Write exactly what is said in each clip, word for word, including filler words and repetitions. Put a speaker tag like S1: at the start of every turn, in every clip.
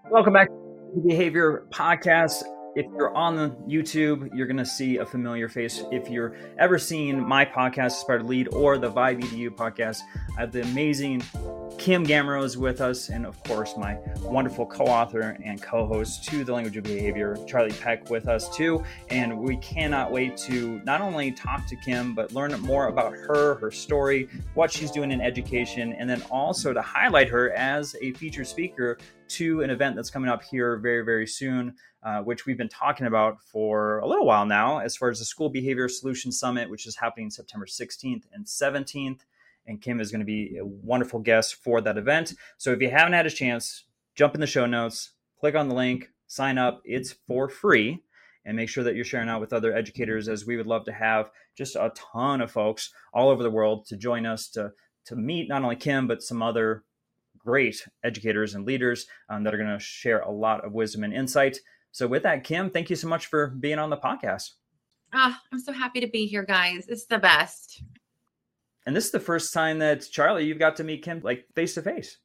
S1: Welcome back to the Behavior Podcast. If you're on the YouTube, you're going to see a familiar face. If you're ever seen my podcast, Aspire to Lead, or the Vibe E D U podcast, I have the amazing Kim Gamrose with us, and of course, my wonderful co-author and co-host to The Language of Behavior, Charlie Peck, with us too. And we cannot wait to not only talk to Kim, but learn more about her, her story, what she's doing in education, and then also to highlight her as a featured speaker to an event that's coming up here very, very soon, uh, which we've been talking about for a little while now, as far as the School Behavior Solutions Summit, which is happening September sixteenth and seventeenth. And Kim is going to be a wonderful guest for that event. So if you haven't had a chance, jump in the show notes, click on the link, sign up. It's for free. And make sure that you're sharing out with other educators, as we would love to have just a ton of folks all over the world to join us to, to meet not only Kim, but some other great educators and leaders um, that are going to share a lot of wisdom and insight. So with that, Kim, thank you so much for being on the podcast.
S2: Ah, I'm so happy to be here, guys. It's the best.
S1: And this is the first time that, Charlie, you've got to meet Kim like face to face.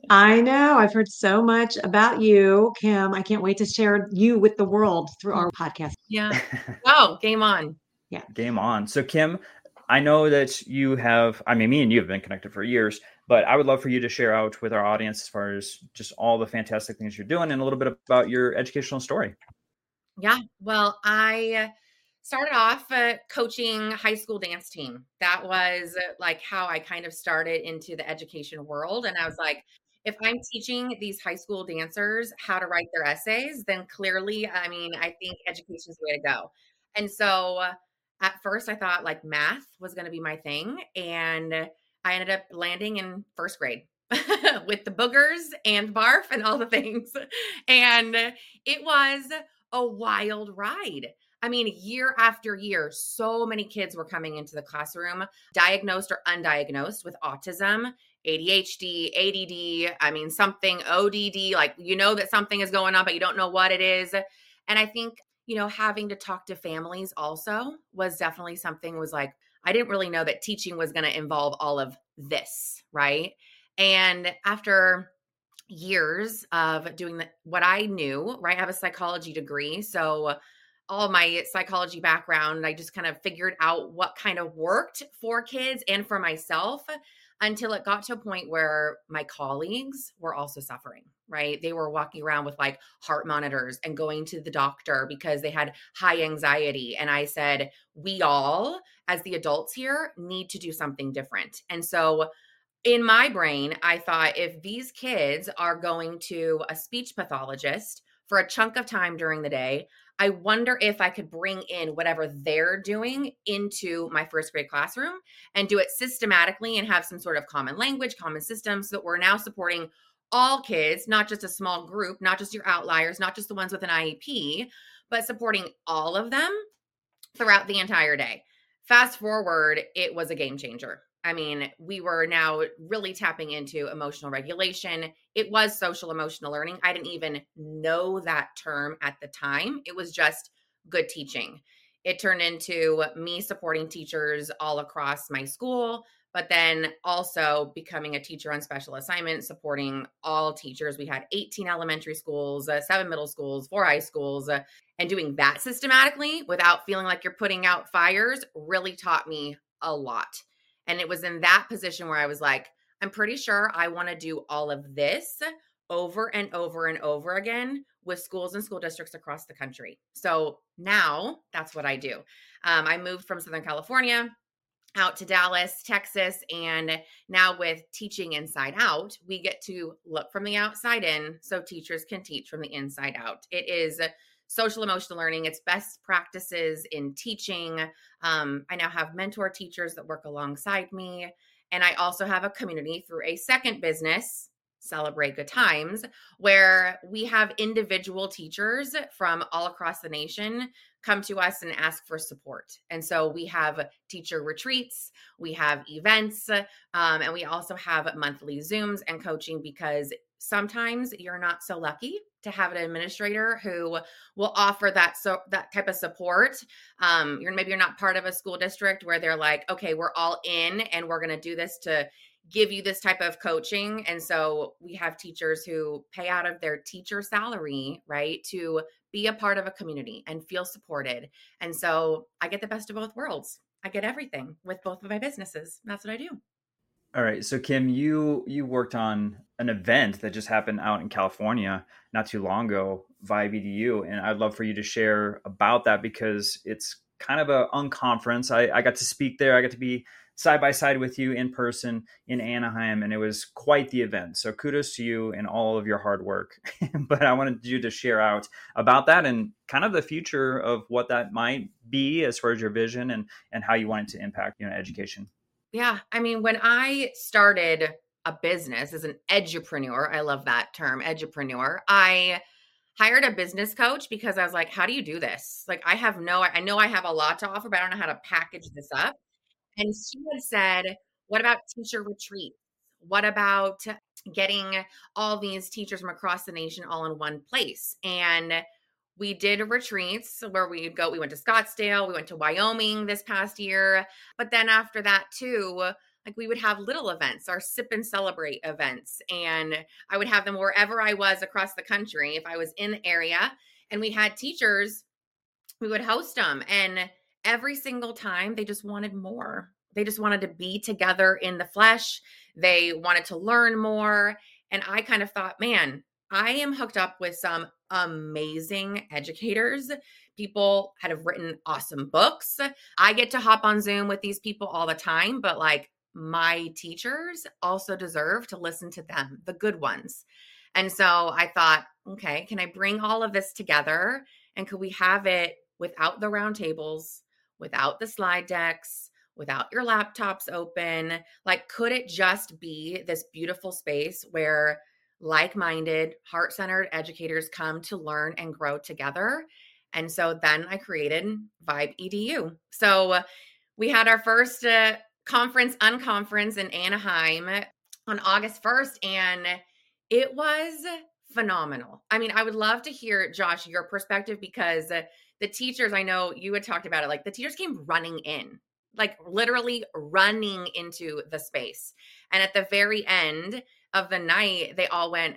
S3: I know. I've heard so much about you, Kim. I can't wait to share you with the world through our podcast.
S2: Yeah. Oh, game on.
S3: Yeah.
S1: Game on. So, Kim, I know that you have, I mean, me and you have been connected for years, but I would love for you to share out with our audience as far as just all the fantastic things you're doing and a little bit about your educational story.
S2: Yeah. Well, I started off uh, coaching high school dance team. That was uh, like how I kind of started into the education world. And I was like, if I'm teaching these high school dancers how to write their essays, then clearly, I mean, I think education is the way to go. And so uh, at first I thought like math was going to be my thing. And I ended up landing in first grade with the boogers and barf and all the things. And it was a wild ride. I mean, year after year, so many kids were coming into the classroom, diagnosed or undiagnosed with autism, A D H D, A D D, I mean, something O D D, like, you know that something is going on, but you don't know what it is. And I think, you know, having to talk to families also was definitely something was like, I didn't really know that teaching was going to involve all of this, right? And after years of doing the, what I knew, right? I have a psychology degree. So all my psychology background, I just kind of figured out what kind of worked for kids and for myself until it got to a point where my colleagues were also suffering, right? They were walking around with like heart monitors and going to the doctor because they had high anxiety. And I said, we all, as the adults here, need to do something different. And so in my brain, I thought if these kids are going to a speech pathologist for a chunk of time during the day, I wonder if I could bring in whatever they're doing into my first grade classroom and do it systematically and have some sort of common language, common system, so that we're now supporting all kids, not just a small group, not just your outliers, not just the ones with an I E P, but supporting all of them throughout the entire day. Fast forward, it was a game changer. I mean, we were now really tapping into emotional regulation. It was social emotional learning. I didn't even know that term at the time. It was just good teaching. It turned into me supporting teachers all across my school, but then also becoming a teacher on special assignment, supporting all teachers. We had eighteen elementary schools, uh, seven middle schools, four high schools, uh, and doing that systematically without feeling like you're putting out fires really taught me a lot. And it was in that position where I was like, I'm pretty sure I want to do all of this over and over and over again with schools and school districts across the country. So now that's what I do. Um, I moved from Southern California out to Dallas, Texas, and now with Teaching Inside Out, we get to look from the outside in so teachers can teach from the inside out. It is social emotional learning. It's best practices in teaching. Um, I now have mentor teachers that work alongside me. And I also have a community through a second business, Celebrate Good Times, where we have individual teachers from all across the nation come to us and ask for support. And so we have teacher retreats, we have events, um, and we also have monthly Zooms and coaching because sometimes you're not so lucky to have an administrator who will offer that so that type of support. Um, you're maybe you're not part of a school district where they're like, okay, we're all in and we're going to do this to give you this type of coaching. And so we have teachers who pay out of their teacher salary, right, to be a part of a community and feel supported. And so I get the best of both worlds. I get everything with both of my businesses. That's what I do.
S1: All right. So Kim, you you worked on an event that just happened out in California not too long ago via B D U. And I'd love for you to share about that because it's kind of a unconference. I, I got to speak there. I got to be side by side with you in person in Anaheim, and it was quite the event. So kudos to you and all of your hard work. But I wanted you to share out about that and kind of the future of what that might be as far as your vision and, and how you want it to impact, you know, education.
S2: Yeah. I mean, when I started a business as an edupreneur, I love that term, edupreneur, I hired a business coach because I was like, how do you do this? Like, I have no, I know I have a lot to offer, but I don't know how to package this up. And she had said, what about teacher retreats? What about getting all these teachers from across the nation all in one place? And we did retreats where we'd go, we went to Scottsdale, we went to Wyoming this past year. But then after that too, like we would have little events, our sip and celebrate events. And I would have them wherever I was across the country. If I was in the area and we had teachers, we would host them. And every single time they just wanted more. They just wanted to be together in the flesh. They wanted to learn more. And I kind of thought, man, I am hooked up with some amazing educators. People had have written awesome books. I get to hop on Zoom with these people all the time, but like my teachers also deserve to listen to them, the good ones. And so I thought, okay, can I bring all of this together? And could we have it without the roundtables, without the slide decks, without your laptops open? Like, could it just be this beautiful space where like-minded, heart-centered educators come to learn and grow together? And so then I created Vibe E D U. So we had our first uh, conference, unconference in Anaheim on August first, and it was phenomenal. I mean, I would love to hear, Josh, your perspective, because the teachers, I know you had talked about it, like the teachers came running in, like literally running into the space. And at the very end of the night, they all went,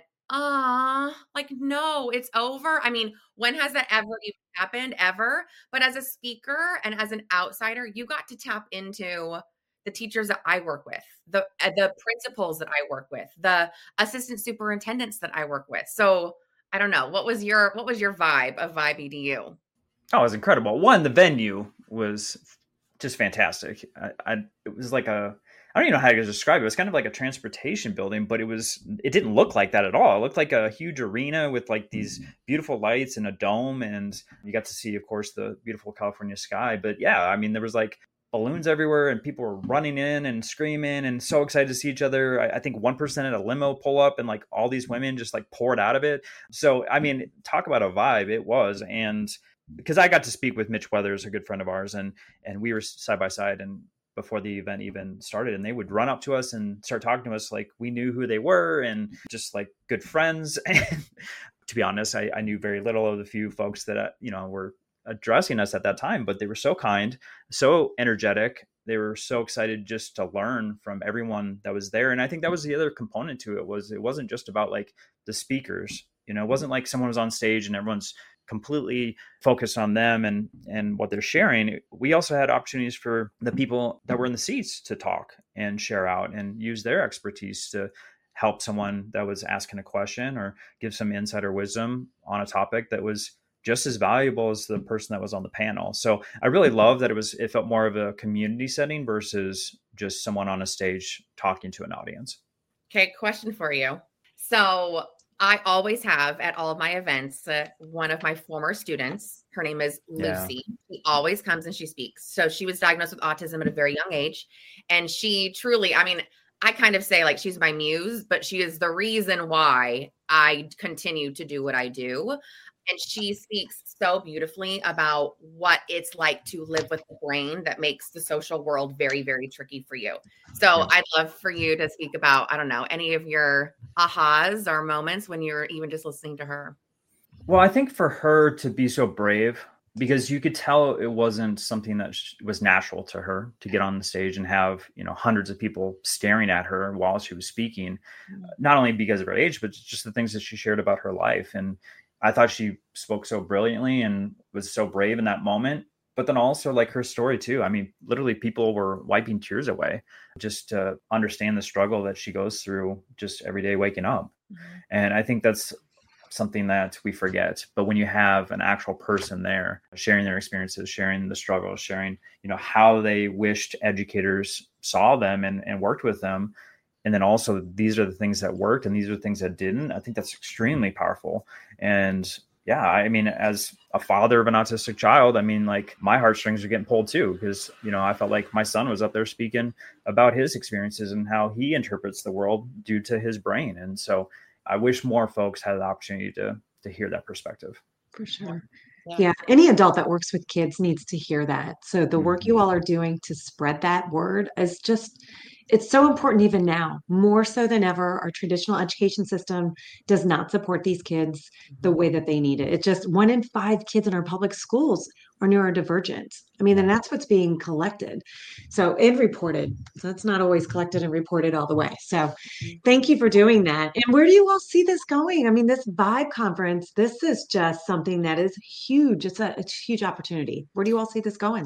S2: ah, like, no, it's over. I mean, when has that ever even happened? Ever? But as a speaker and as an outsider, you got to tap into the teachers that I work with, the the principals that I work with, the assistant superintendents that I work with. So I don't know. What was your what was your vibe of Vibe E D U?
S1: Oh, it was incredible. One, the venue was just fantastic. I, I it was like a I don't even know how to describe it. It was kind of like a transportation building, but it was it didn't look like that at all. It looked like a huge arena with like these beautiful lights and a dome, and you got to see, of course, the beautiful California sky. But yeah, I mean, there was like balloons everywhere and people were running in and screaming and so excited to see each other. I, I think one person had a limo pull up and like all these women just like poured out of it. So, I mean, talk about a vibe. It was. And because I got to speak with Mitch Weathers, a good friend of ours, and and we were side by side and before the event even started, and they would run up to us and start talking to us like we knew who they were and just like good friends. And to be honest, I, I knew very little of the few folks that, uh, you know, were addressing us at that time, but they were so kind, so energetic. They were so excited just to learn from everyone that was there. And I think that was the other component to it, was it wasn't just about like the speakers, you know, it wasn't like someone was on stage and everyone's completely focused on them and, and what they're sharing. We also had opportunities for the people that were in the seats to talk and share out and use their expertise to help someone that was asking a question or give some insight or wisdom on a topic that was just as valuable as the person that was on the panel. So I really love that it was, it felt more of a community setting versus just someone on a stage talking to an audience.
S2: Okay. Question for you. So I always have at all of my events, uh, one of my former students, her name is Lucy. Yeah. She always comes and she speaks. So she was diagnosed with autism at a very young age. And she truly, I mean, I kind of say like she's my muse, but she is the reason why I continue to do what I do. And she speaks so beautifully about what it's like to live with the brain that makes the social world very, very tricky for you. So yeah. I'd love for you to speak about, I don't know, any of your ahas or moments when you're even just listening to her.
S1: Well, I think for her to be so brave because you could tell it wasn't something that was natural to her to get on the stage and have, you know, hundreds of people staring at her while she was speaking, mm-hmm. not only because of her age, but just the things that she shared about her life. And I thought she spoke so brilliantly and was so brave in that moment. But then also like her story too. I mean, literally people were wiping tears away just to understand the struggle that she goes through just every day waking up. Mm-hmm. And I think that's something that we forget. But when you have an actual person there sharing their experiences, sharing the struggles, sharing, you know, how they wished educators saw them and, and worked with them. And then also these are the things that worked and these are the things that didn't. I think that's extremely powerful. And yeah, I mean, as a father of an autistic child, I mean, like my heartstrings are getting pulled too, because, you know, I felt like my son was up there speaking about his experiences and how he interprets the world due to his brain. And so I wish more folks had the opportunity to to hear that perspective.
S3: For sure.
S2: Yeah.
S3: Yeah. Any adult that works with kids needs to hear that. So the work
S1: Mhm.
S3: you all are doing to spread that word is just, it's so important even now, more so than ever. Our traditional education system does not support these kids the way that they need it. It's just one in five kids in our public schools are neurodivergent. I mean, and that's what's being collected. So and reported. So that's not always collected and reported all the way. So thank you for doing that. And where do you all see this going? I mean, this Vibe conference, this is just something that is huge. It's a, it's a huge opportunity. Where do you all see this going?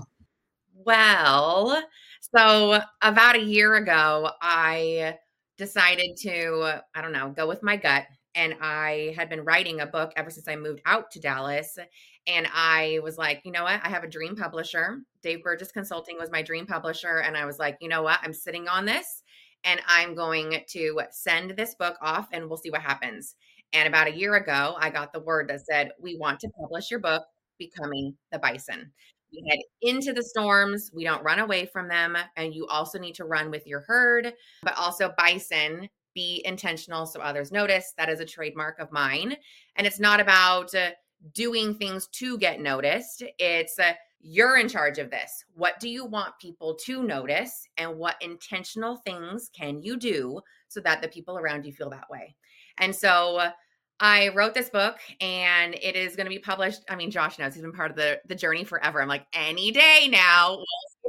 S2: Well, so about a year ago, I decided to, I don't know, go with my gut. And I had been writing a book ever since I moved out to Dallas. And I was like, you know what? I have a dream publisher. Dave Burgess Consulting was my dream publisher. And I was like, you know what? I'm sitting on this and I'm going to send this book off and we'll see what happens. And about a year ago, I got the word that said, we want to publish your book, Becoming the Bison. We head into the storms. We don't run away from them. And you also need to run with your herd, but also bison, be intentional so others notice. That is a trademark of mine. And it's not about uh, doing things to get noticed. It's uh, you're in charge of this. What do you want people to notice? And what intentional things can you do so that the people around you feel that way? And so uh, I wrote this book and it is going to be published. I mean, Josh knows he's been part of the, the journey forever. I'm like, any day now.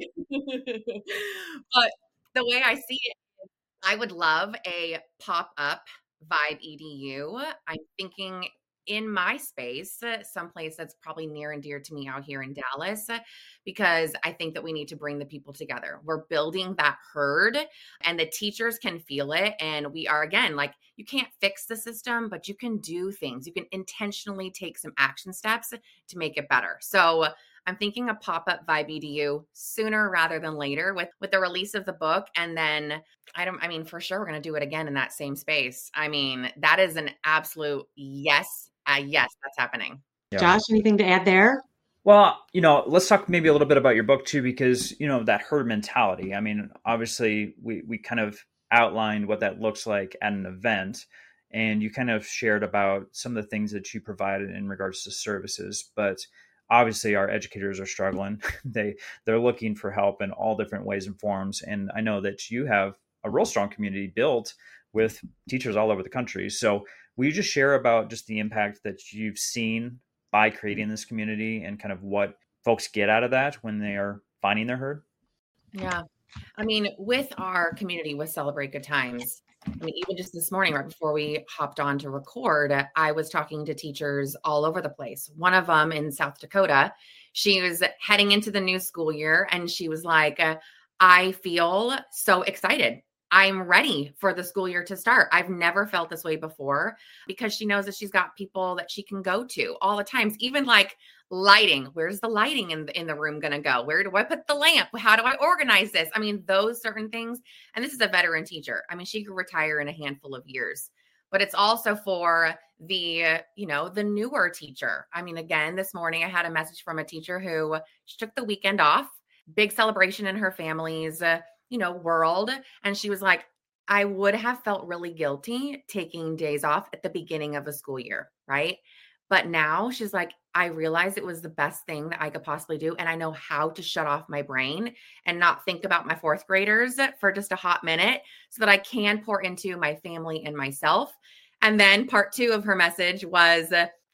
S2: But the way I see it, I would love a pop-up Vibe E D U. I'm thinking in my space, uh, someplace that's probably near and dear to me out here in Dallas, uh, because I think that we need to bring the people together. We're building that herd and the teachers can feel it. And we are, again, like you can't fix the system, but you can do things. You can intentionally take some action steps to make it better. So I'm thinking a pop-up Vibe E D U sooner rather than later with, with the release of the book. And then I don't, I mean, for sure, we're going to do it again in that same space. I mean, that is an absolute yes. Uh, yes, that's happening.
S3: Yeah. Josh, anything to add there?
S1: Well, you know, let's talk maybe a little bit about your book too, because, you know, that herd mentality. I mean, obviously we, we kind of outlined what that looks like at an event, and you kind of shared about some of the things that you provided in regards to services, but obviously our educators are struggling. they, they're looking for help in all different ways and forms. And I know that you have a real strong community built with teachers all over the country. So will you just share about just the impact that you've seen by creating this community and kind of what folks get out of that when they are finding their herd?
S2: Yeah. I mean, with our community, with Celebrate Good Times, I mean, even just this morning, right before we hopped on to record, I was talking to teachers all over the place. One of them in South Dakota, she was heading into the new school year and she was like, I feel so excited. I'm ready for the school year to start. I've never felt this way before, because she knows that she's got people that she can go to all the times, even like lighting. Where's the lighting in the, in the room going to go? Where do I put the lamp? How do I organize this? I mean, those certain things. And this is a veteran teacher. I mean, she could retire in a handful of years, but it's also for the, you know, the newer teacher. I mean, again, this morning I had a message from a teacher who she took the weekend off, big celebration in her family's uh, you know, world. And she was like, I would have felt really guilty taking days off at the beginning of a school year. Right. But now she's like, I realized it was the best thing that I could possibly do. And I know how to shut off my brain and not think about my fourth graders for just a hot minute so that I can pour into my family and myself. And then part two of her message was,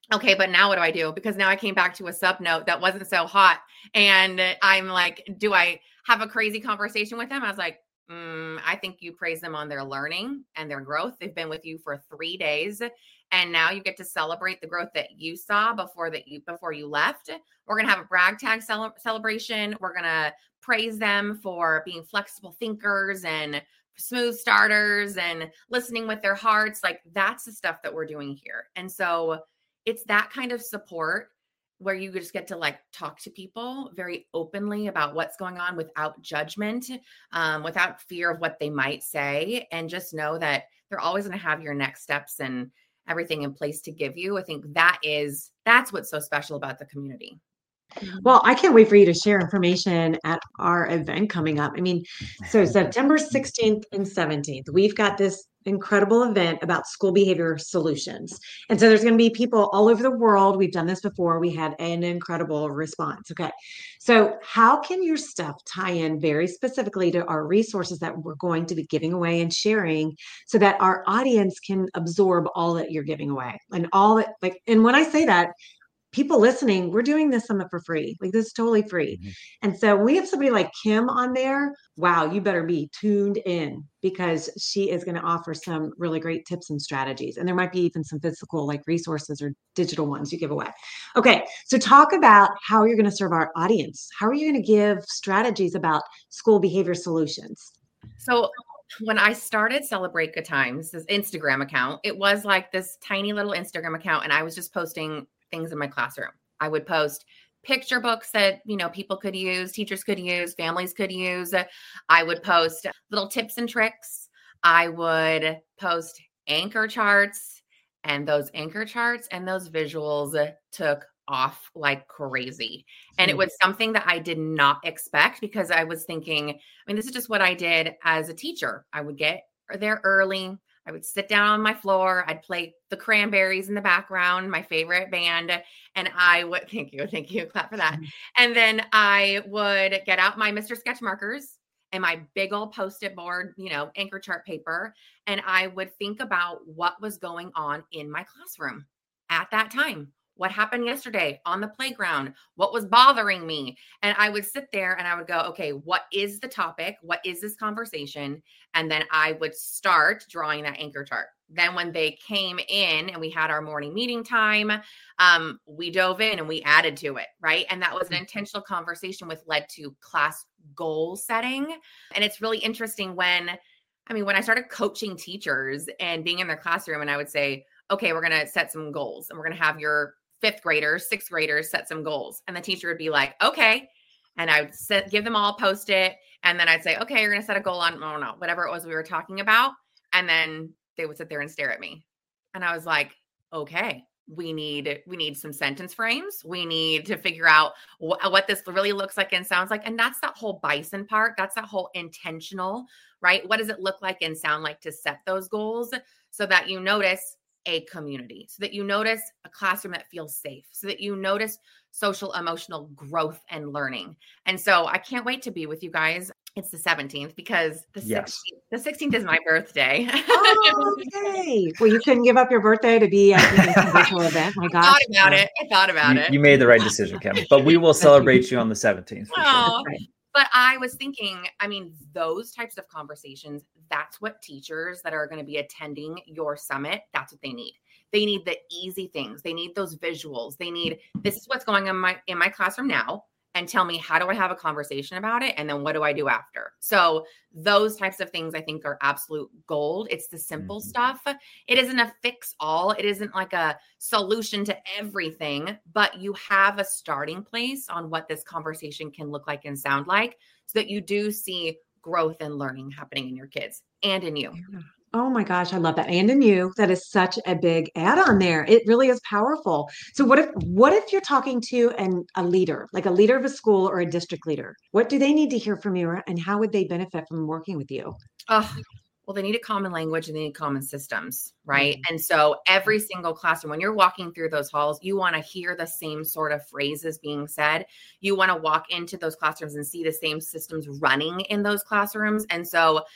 S2: okay, but now what do I do? Because now I came back to a sub note that wasn't so hot. And I'm like, do I have a crazy conversation with them? I was like, mm, I think you praise them on their learning and their growth. They've been with you for three days. And now you get to celebrate the growth that you saw before that you before you left. We're going to have a brag tag cel- celebration. We're going to praise them for being flexible thinkers and smooth starters and listening with their hearts. Like, that's the stuff that we're doing here. And so it's that kind of support where you just get to like talk to people very openly about what's going on without judgment, um, without fear of what they might say, and just know that they're always going to have your next steps and everything in place to give you. I think that is, that's what's so special about the community.
S3: Well, I can't wait for you to share information at our event coming up. I mean, so September sixteenth and seventeenth, we've got this incredible event about school behavior solutions. And so there's going to be people all over the world. We've done this before. We had an incredible response. Okay. So how can your stuff tie in very specifically to our resources that we're going to be giving away and sharing so that our audience can absorb all that you're giving away and all that, like, and when I say that, people listening, we're doing this summit for free. Like, this is totally free. Mm-hmm. And so we have somebody like Kim on there. Wow, you better be tuned in because she is going to offer some really great tips and strategies. And there might be even some physical like resources or digital ones you give away. Okay, so talk about how you're going to serve our audience. How are you going to give strategies about school behavior solutions?
S2: So when I started Celebrate Good Times, this Instagram account, it was like this tiny little Instagram account. And I was just posting things in my classroom. I would post picture books that, you know, people could use, teachers could use, families could use. I would post little tips and tricks. I would post anchor charts, and those anchor charts and those visuals took off like crazy. And it was something that I did not expect because I was thinking, I mean, this is just what I did as a teacher. I would get there early. I would sit down on my floor. I'd play the Cranberries in the background, my favorite band. And I would, thank you, thank you, clap for that. And then I would get out my Mister Sketch markers and my big old Post-it board, you know, anchor chart paper. And I would think about what was going on in my classroom at that time. What happened yesterday on the playground? What was bothering me? And I would sit there and I would go, okay, what is the topic? What is this conversation? And then I would start drawing that anchor chart. Then when they came in and we had our morning meeting time, um, we dove in and we added to it, right? And that was an intentional conversation which led to class goal setting. And it's really interesting when, I mean, when I started coaching teachers and being in their classroom and I would say, okay, we're going to set some goals and we're going to have your fifth graders, sixth graders set some goals. And the teacher would be like, okay. And I would set, give them all a Post-it. And then I'd say, okay, you're going to set a goal on, I don't know, whatever it was we were talking about. And then they would sit there and stare at me. And I was like, okay, we need, we need some sentence frames. We need to figure out wh- what this really looks like and sounds like. And that's that whole bison part. That's that whole intentional, right? What does it look like and sound like to set those goals so that you notice a community, so that you notice a classroom that feels safe, so that you notice social emotional growth and learning. And so I can't wait to be with you guys. It's the seventeenth because the
S1: yes.
S2: sixteenth, the sixteenth is my birthday.
S3: Oh, okay. Well, you couldn't give up your birthday to be at the virtual event. My gosh.
S2: I thought about it. I thought about
S1: you,
S2: it.
S1: You made the right decision, Kim, but we will celebrate you on the seventeenth. For
S2: oh,
S1: sure.
S2: But I was thinking, I mean, those types of conversations, that's what teachers that are going to be attending your summit, that's what they need. They need the easy things. They need those visuals. They need, this is what's going on in my, in my classroom now. And tell me, how do I have a conversation about it? And then what do I do after? So those types of things I think are absolute gold. It's the simple mm-hmm. stuff. It isn't a fix all. It isn't like a solution to everything, but you have a starting place on what this conversation can look like and sound like so that you do see growth and learning happening in your kids and in you.
S3: Yeah. Oh my gosh, I love that. And in you, that is such a big add-on there. It really is powerful. So what if what if you're talking to an, a leader, like a leader of a school or a district leader? What do they need to hear from you and how would they benefit from working with you?
S2: Oh, well, they need a common language and they need common systems, right? Mm-hmm. And so every single classroom, when you're walking through those halls, you want to hear the same sort of phrases being said. You want to walk into those classrooms and see the same systems running in those classrooms. And so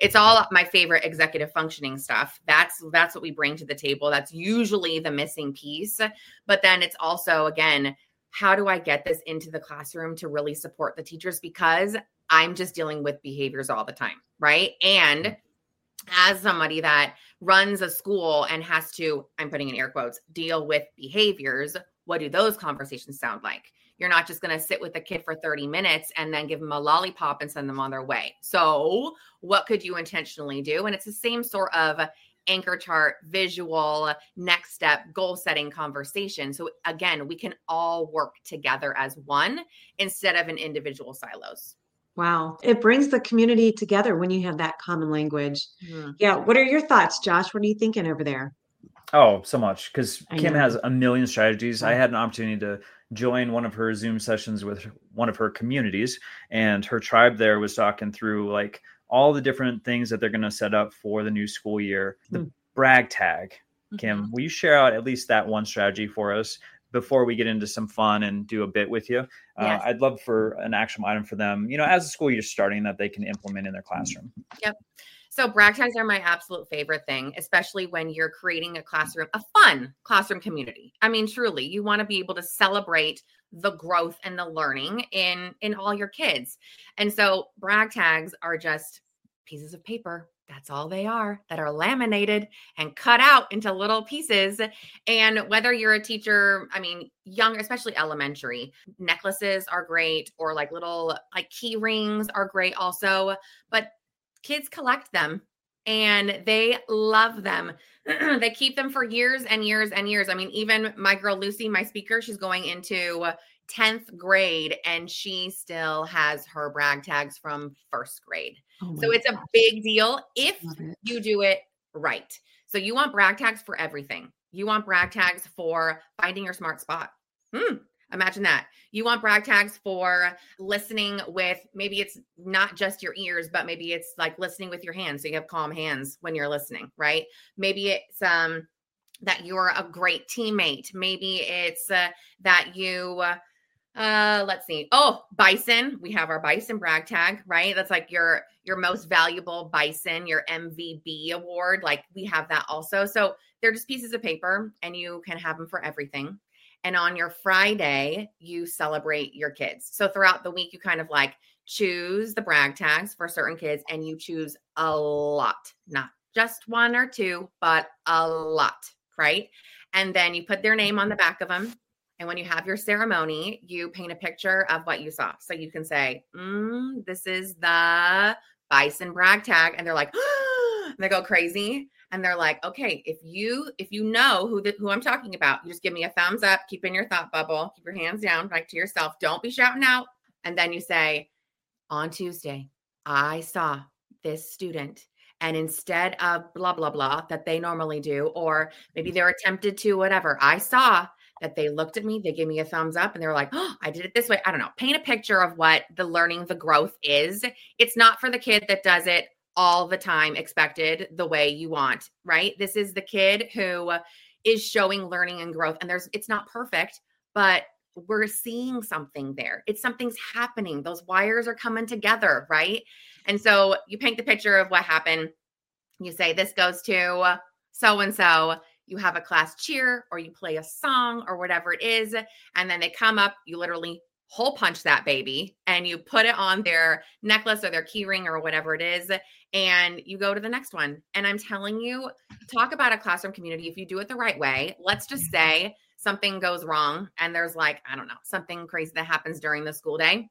S2: it's all my favorite executive functioning stuff. That's, that's what we bring to the table. That's usually the missing piece. But then it's also, again, how do I get this into the classroom to really support the teachers? Because I'm just dealing with behaviors all the time, right? And as somebody that runs a school and has to, I'm putting in air quotes, deal with behaviors, what do those conversations sound like? You're not just going to sit with the kid for thirty minutes and then give them a lollipop and send them on their way. So what could you intentionally do? And it's the same sort of anchor chart, visual, next step, goal setting conversation. So again, we can all work together as one instead of in individual silos.
S3: Wow. It brings the community together when you have that common language. Mm-hmm. Yeah. What are your thoughts, Josh? What are you thinking over there?
S1: Oh, so much. Because Kim has a million strategies. Yeah. I had an opportunity to join one of her Zoom sessions with one of her communities, and her tribe there was talking through like all the different things that they're going to set up for the new school year. The mm. brag tag. Kim, mm-hmm. will you share out at least that one strategy for us before we get into some fun and do a bit with you?
S2: Yes.
S1: Uh, I'd love for an action item for them, you know, as the school year starting that they can implement in their classroom.
S2: Yep. So brag tags are my absolute favorite thing, especially when you're creating a classroom, a fun classroom community. I mean, truly, you want to be able to celebrate the growth and the learning in, in all your kids. And so brag tags are just pieces of paper. That's all they are, that are laminated and cut out into little pieces. And whether you're a teacher, I mean, young, especially elementary, necklaces are great, or like little like key rings are great also. But kids collect them and they love them. They keep them for years and years and years. I mean, even my girl, Lucy, my speaker, she's going into tenth grade and she still has her brag tags from first grade. Oh so it's gosh. a big deal if you do it right. So you want brag tags for everything. You want brag tags for finding your smart spot. Hmm. Imagine that. You want brag tags for listening with, maybe it's not just your ears, but maybe it's like listening with your hands. So you have calm hands when you're listening, right? Maybe it's um, that you're a great teammate. Maybe it's uh, that you, uh, uh, let's see. Oh, bison. We have our bison brag tag, right? That's like your, your most valuable bison, your M V B award. Like we have that also. So they're just pieces of paper and you can have them for everything. And on your Friday, you celebrate your kids. So throughout the week, you kind of like choose the brag tags for certain kids, and you choose a lot, not just one or two, but a lot, right? And then you put their name on the back of them. And when you have your ceremony, you paint a picture of what you saw. So you can say, mm, this is the bison brag tag. And they're like, and they go crazy. And they're like, okay, if you if you know who the, who I'm talking about, you just give me a thumbs up, keep in your thought bubble, keep your hands down, back to yourself. Don't be shouting out. And then you say, on Tuesday, I saw this student. And instead of blah, blah, blah that they normally do, or maybe they're attempted to, whatever, I saw that they looked at me, they gave me a thumbs up, and they were like, oh, I did it this way. I don't know. Paint a picture of what the learning, the growth is. It's not for the kid that does it all the time expected the way you want, right? This is the kid who is showing learning and growth. And there's, it's not perfect, but we're seeing something there. It's something's happening. Those wires are coming together, right? And so you paint the picture of what happened. You say, this goes to so-and-so. You have a class cheer, or you play a song or whatever it is. And then they come up, you literally hole punch that baby and you put it on their necklace or their key ring or whatever it is. And you go to the next one. And I'm telling you, talk about a classroom community. If you do it the right way, let's just say something goes wrong and there's like, I don't know, something crazy that happens during the school day.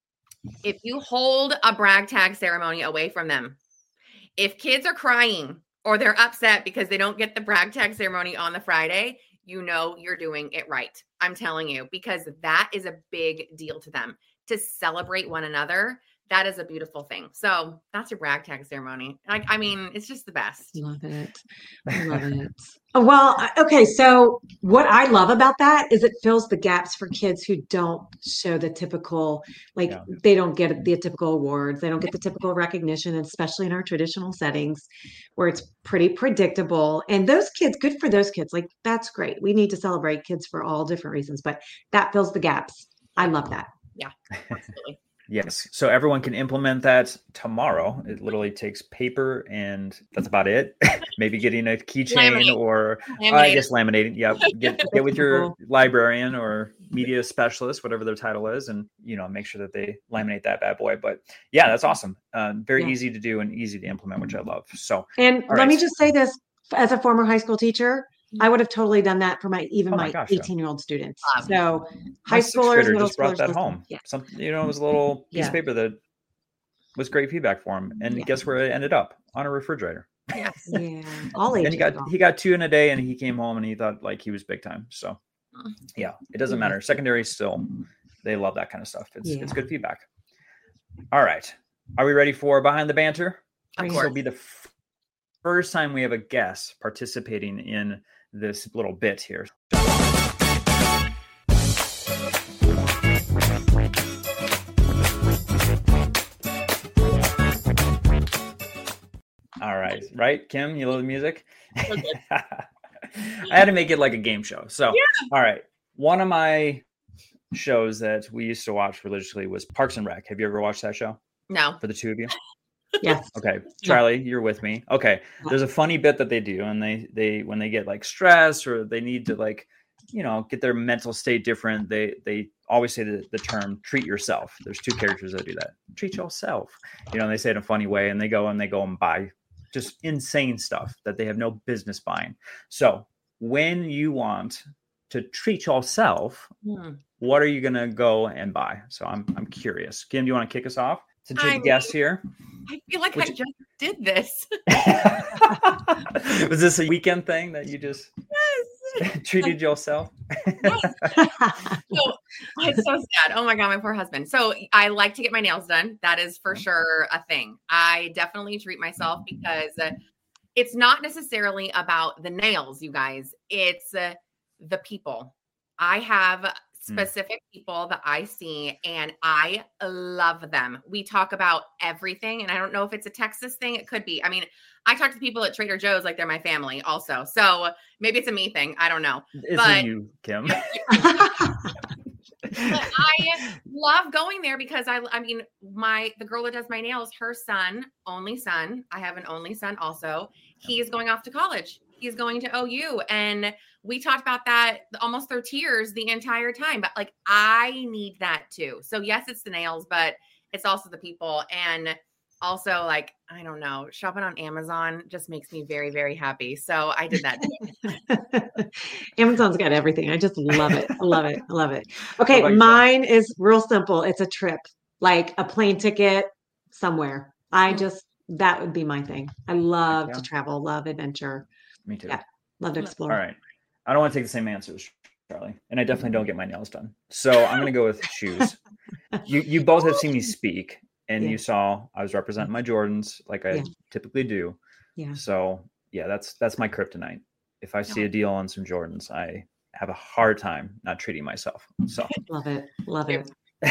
S2: If you hold a brag tag ceremony away from them, if kids are crying or they're upset because they don't get the brag tag ceremony on the Friday, you know you're doing it right. I'm telling you, because that is a big deal to them. To celebrate one another, that is a beautiful thing. So that's your brag tag ceremony. Like, I mean, it's just the best.
S3: Love it. I love it. Well, okay. So what I love about that is it fills the gaps for kids who don't show the typical, like yeah. they don't get the typical awards. They don't get the typical recognition, especially in our traditional settings where it's pretty predictable. And those kids, good for those kids. Like, that's great. We need to celebrate kids for all different reasons, but that fills the gaps. I love that.
S2: Yeah, absolutely.
S1: Yes. So everyone can implement that tomorrow. It literally takes paper and that's about it. Maybe getting a keychain or uh, I guess laminating. Yeah. Get, get with your librarian or media specialist, whatever their title is, and, you know, make sure that they laminate that bad boy. But yeah, that's awesome. Uh, very yeah. easy to do and easy to implement, which I love. So,
S3: and let right. me just say this as a former high school teacher, I would have totally done that for my even oh my eighteen-year-old students. Um, so high schoolers, middle
S1: just brought
S3: schoolers,
S1: that home. Yeah. Some, you know, it was a little piece yeah. of paper that was great feedback for him. And yeah. guess where it ended up? On a refrigerator.
S2: Yes.
S3: Yeah. All ages.
S1: And he got he got two in a day, and he came home and he thought like he was big time. So yeah, it doesn't matter. Secondary still, they love that kind of stuff. It's yeah. it's good feedback. All right, are we ready for Behind the Banter?
S2: Of
S1: This
S2: course.
S1: will be the f- first time we have a guest participating in this little bit here. All right, right, Kim, you love the music?
S2: Okay.
S1: I had to make it like a game show. So,
S2: yeah.
S1: all right, one of my shows that we used to watch religiously was Parks and Rec. Have you ever watched that show?
S2: No.
S1: For the two of you?
S3: Yes.
S1: Okay. Charlie, you're with me. Okay. There's a funny bit that they do, and they, they, when they get like stressed or they need to like, you know, get their mental state different, they, they always say the, the term treat yourself. There's two characters that do that. Treat yourself. You know, and they say it in a funny way, and they go and they go and buy just insane stuff that they have no business buying. So when you want to treat yourself,
S2: hmm.
S1: what are you going to go and buy? So I'm, I'm curious. Kim, do you want to kick us off? Since you're the guest here.
S2: I feel like Which, I just did this.
S1: Was this a weekend thing that you just
S2: yes.
S1: treated yourself?
S2: Yes. So, it's so sad. Oh my God, my poor husband. So I like to get my nails done. That is for sure a thing. I definitely treat myself because it's not necessarily about the nails, you guys. It's uh, the people. I have specific people that I see and I love them. We talk about everything. And I don't know if it's a Texas thing. It could be. I mean, I talk to people at Trader Joe's like they're my family also. So maybe it's a me thing. I don't know.
S1: It's
S2: but,
S1: you, Kim.
S2: But I love going there because I, I mean, my, the girl that does my nails, her son, only son, I have an only son also. He's going off to college. He's going to O U. And we talked about that almost through tears the entire time, but like, I need that too. So yes, it's the nails, but it's also the people. And also like, I don't know, shopping on Amazon just makes me very, very happy. So I did that too.
S3: Amazon's got everything. I just love it. I love it. I love it. Okay. Mine is real simple. It's a trip, like a plane ticket somewhere. I just, that would be my thing. I love yeah. to travel, love adventure.
S1: Me too.
S3: Yeah. Love to explore.
S1: All right. I don't want to take the same answers, Charlie. And I definitely don't get my nails done. So I'm going to go with shoes. You you both have seen me speak, and yeah. you saw I was representing my Jordans like I yeah. typically do.
S3: Yeah.
S1: So yeah, that's that's my kryptonite. If I see a deal on some Jordans, I have a hard time not treating myself. So
S3: love it. Love it.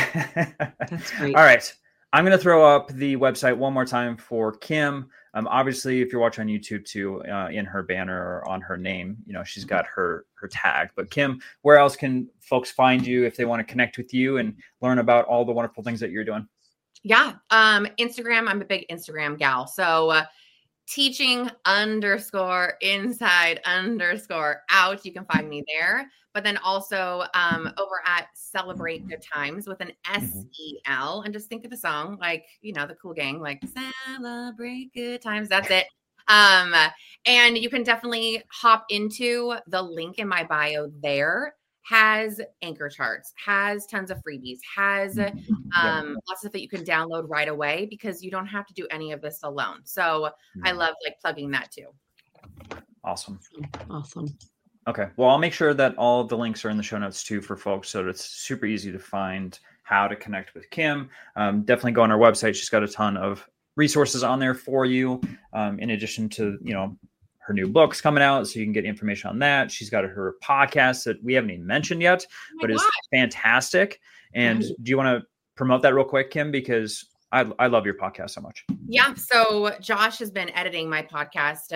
S3: That's great.
S1: All right. I'm going to throw up the website one more time for Kim. Um, obviously, if you're watching on YouTube too, uh, in her banner or on her name, you know, she's got her her tag. But Kim, where else can folks find you if they want to connect with you and learn about all the wonderful things that you're doing?
S2: Yeah. Um, Instagram. I'm a big Instagram gal. So uh, teaching underscore inside underscore out. You can find me there. But then also um, over at Celebrate Good Times with an S E L. And just think of the song, like, you know, the Cool Gang, like Celebrate Good Times. That's it. Um, and you can definitely hop into the link in my bio there. Has anchor charts, has tons of freebies, has um, yeah. lots of stuff that you can download right away because you don't have to do any of this alone. So yeah. I love like plugging that too.
S1: Awesome.
S3: Awesome.
S1: Okay. Well, I'll make sure that all the links are in the show notes too for folks. So it's super easy to find how to connect with Kim. Um, definitely go on our website. She's got a ton of resources on there for you. Um, in addition to, you know, her new book's coming out, so you can get information on that. She's got her podcast that we haven't even mentioned yet, oh but is fantastic. And right. do you want to promote that real quick, Kim? Because I, I love your podcast so much.
S2: Yeah. So Josh has been editing my podcast. Uh,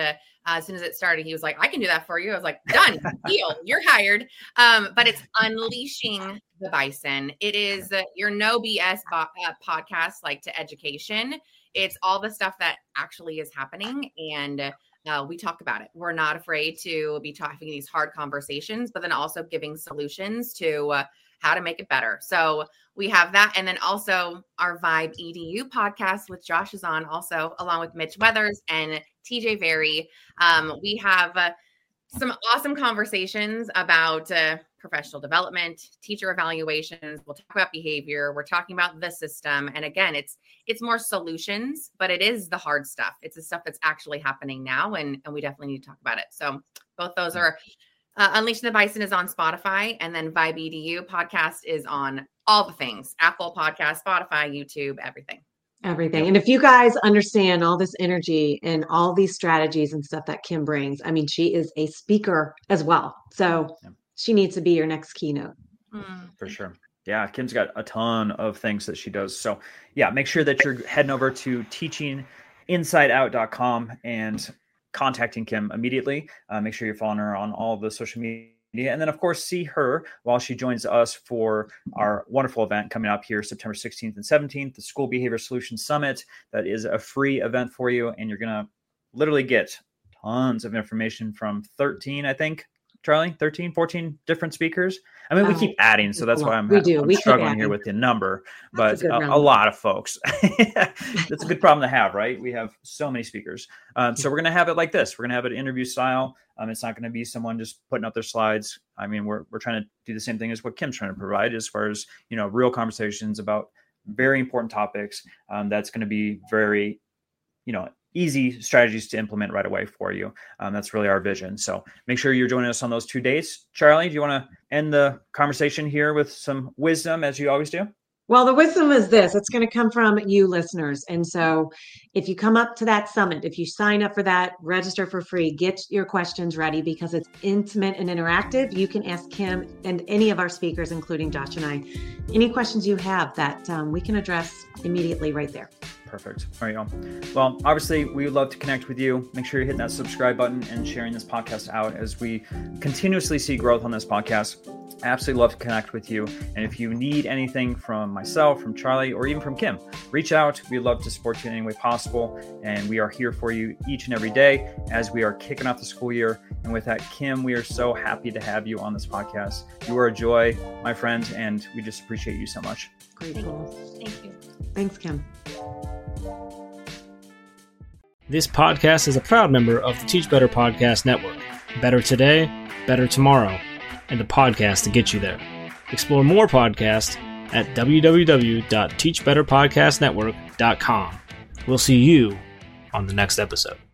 S2: Uh, as soon as it started, he was like, I can do that for you. I was like, done, deal, you're hired. Um, but it's Unleashing the Bison. It is uh, your no B S bo- uh, podcast, like to education. It's all the stuff that actually is happening. And uh, we talk about it. We're not afraid to be talking these hard conversations, but then also giving solutions to uh, how to make it better. So we have that. And then also our Vibe E D U podcast, which Josh is on also, along with Mitch Weathers and T J Very. Um, we have uh, some awesome conversations about uh, professional development, teacher evaluations. We'll talk about behavior. We're talking about the system. And again, it's it's more solutions, but it is the hard stuff. It's the stuff that's actually happening now. And, and we definitely need to talk about it. So both those are uh, Unleashing the Bison is on Spotify, and then Vibe E D U podcast is on all the things, Apple Podcast, Spotify, YouTube, everything.
S3: Everything. And if you guys understand all this energy and all these strategies and stuff that Kim brings, I mean, she is a speaker as well. So yeah. She needs to be your next keynote.
S2: Mm.
S1: For sure. Yeah. Kim's got a ton of things that she does. So yeah, make sure that you're heading over to teaching inside out dot com and contacting Kim immediately. Uh, make sure you're following her on all the social media. And then, of course, see her while she joins us for our wonderful event coming up here September sixteenth and seventeenth, the School Behavior Solutions Summit. That is a free event for you. And you're going to literally get tons of information from thirteen, I think, Charlie, thirteen, fourteen different speakers. I mean, we keep adding, so that's why I'm,
S3: we do.
S1: I'm
S3: we
S1: struggling here with the number, but
S3: a,
S1: a, a lot of folks. That's a good problem to have, right? We have so many speakers. Um, so we're going to have it like this. We're going to have it interview style. Um, it's not going to be someone just putting up their slides. I mean, we're we're trying to do the same thing as what Kim's trying to provide as far as, you know, real conversations about very important topics. Um, that's going to be very, you know, easy strategies to implement right away for you. Um, that's really our vision. So make sure you're joining us on those two dates. Charlie, do you want to end the conversation here with some wisdom as you always do?
S3: Well, the wisdom is this. It's going to come from you listeners. And so if you come up to that summit, if you sign up for that, register for free, get your questions ready because it's intimate and interactive. You can ask Kim and any of our speakers, including Josh and I, any questions you have that um, we can address immediately right there.
S1: Perfect. All right, y'all. Well, obviously, we would love to connect with you. Make sure you're hitting that subscribe button and sharing this podcast out as we continuously see growth on this podcast. I absolutely love to connect with you. And if you need anything from myself, from Charlie, or even from Kim, reach out. We'd love to support you in any way possible. And we are here for you each and every day as we are kicking off the school year. And with that, Kim, we are so happy to have you on this podcast. You are a joy, my friend, and we just appreciate you so much.
S3: Grateful.
S2: Thank you.
S3: Thanks, Kim.
S4: This podcast is a proud member of the Teach Better Podcast Network. Better today, better tomorrow, and the podcast to get you there. Explore more podcasts at w w w dot teach better podcast network dot com. We'll see you on the next episode.